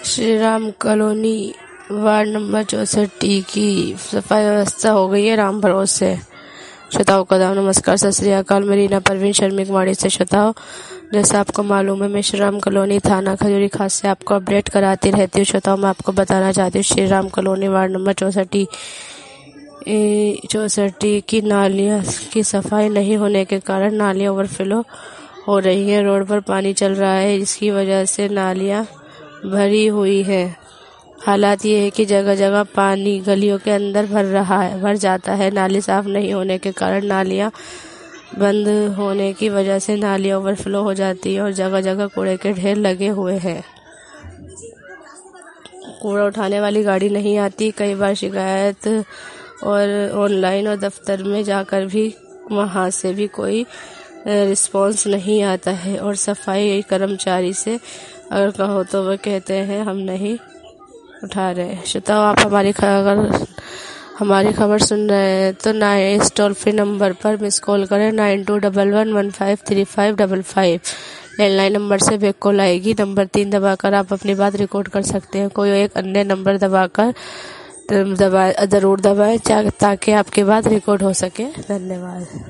Shri Ram colony ward number 64 की सफाई व्यवस्था हो गई है राम भरोसे। श्रोताओं का दाम नमस्कार, सत श्री अकाल। मैं रीना परवीन शर्मिक वाड़ी से। श्रोताओं, जैसा आपको मालूम है, मैं श्री राम कॉलोनी थाना खजूरी खास से आपको अपडेट कराती रहती हूँ। श्रोताओं, मैं आपको बताना चाहती हूँ Shri Ram colony ward number 64 की नालियाँ की सफाई नहीं होने के कारण नालियाँ ओवरफ्लो हो रही हैं। रोड पर पानी चल रहा है, जिसकी वजह से नालियाँ भरी हुई है। हालात ये है कि जगह जगह पानी गलियों के अंदर भर जाता है। नाली साफ नहीं होने के कारण नालियाँ बंद होने की वजह से नालियाँ ओवरफ्लो हो जाती है और जगह जगह कूड़े के ढेर लगे हुए हैं। कूड़ा उठाने वाली गाड़ी नहीं आती। कई बार शिकायत और ऑनलाइन और दफ्तर में जाकर भी वहाँ से भी कोई रिस्पॉन्स नहीं आता है। और सफाई कर्मचारी से अगर कहो तो वह कहते हैं हम नहीं उठा रहे। श्रोताओ, आप हमारी खबर सुन रहे हैं तो इस टोल फ्री नंबर पर मिस कॉल करें 9211153555। लैंडलाइन नंबर से बैक कॉल आएगी। नंबर 3 दबाकर आप अपनी बात रिकॉर्ड कर सकते हैं। कोई एक अन्य नंबर जरूर दबाएं ताकि आपकी बात रिकॉर्ड हो सके। धन्यवाद।